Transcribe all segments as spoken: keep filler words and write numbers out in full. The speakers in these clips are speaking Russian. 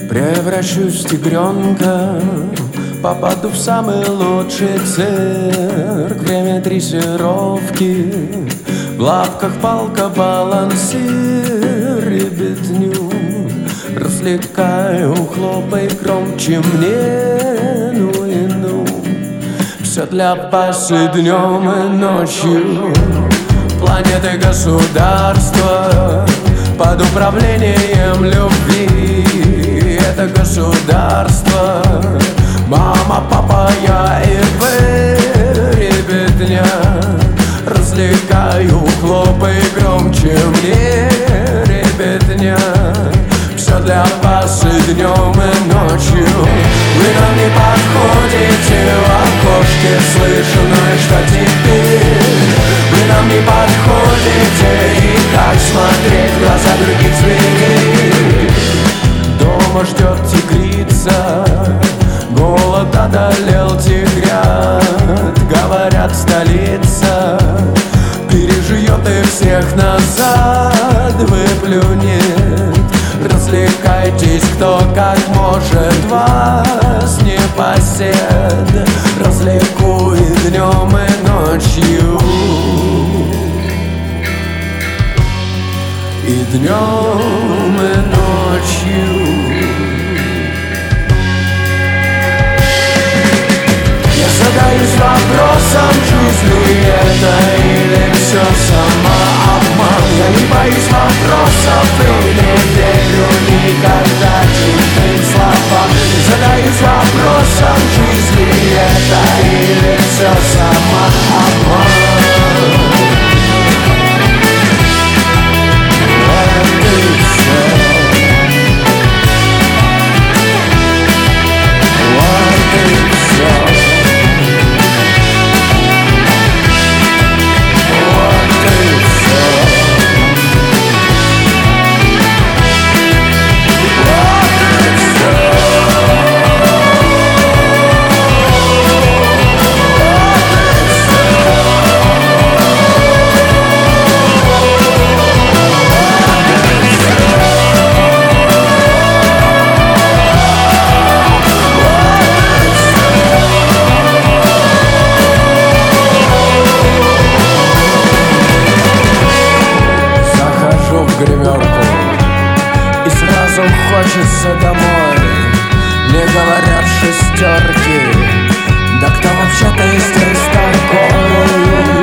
Превращусь в тигренка, попаду в самый лучший цирк. Время дрессировки, в лапках палка, балансир. Ребятню развлекаю, хлопай громче мне. Ну и ну, все для пасы днем и ночью. Планеты государства под управлением любви. Это государство, мама, папа, я и вы, ребятня. Развлекаю, хлопай громче мне, ребятня. Все для вас и днем и ночью. Вы нам не подходите, в окошке слышу, ну и что теперь? Вы нам не подходите, и как смотреть в глаза других зверей? Дома ждет тигрица, голод одолел тигрят. Говорят, столица переживет их всех назад, выплюнет. Развлекайтесь, кто как может, вас не посед. Развлеку и днем и ночью, и днем и ночью. Я задаюсь вопросом, жизнь ли это или все самообман. Я не боюсь вопросов и не верю никогда чужим словам. Задаюсь вопросом, жизнь ли это или все самообман. И сразу хочется домой. Мне говорят шестерки, да кто вообще-то здесь такой?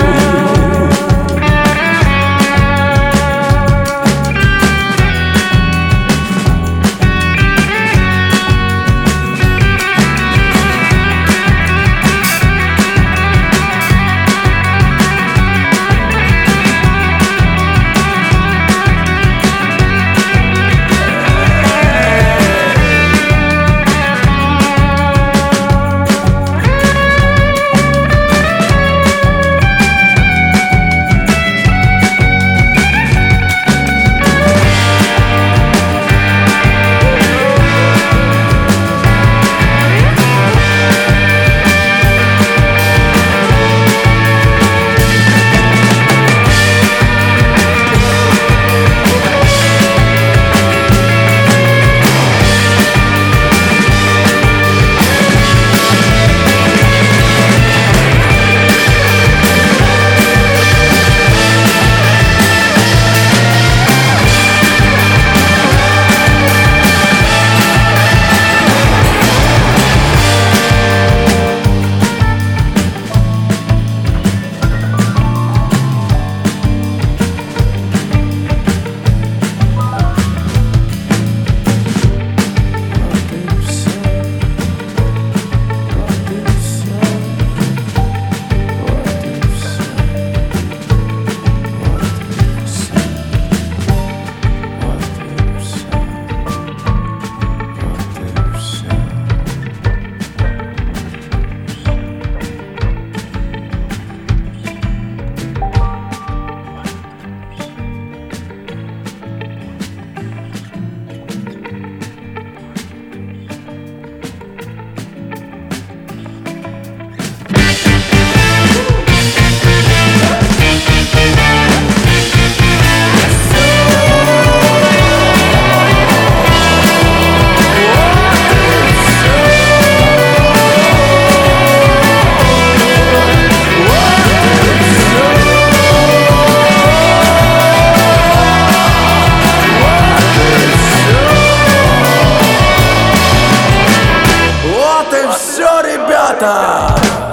ребята.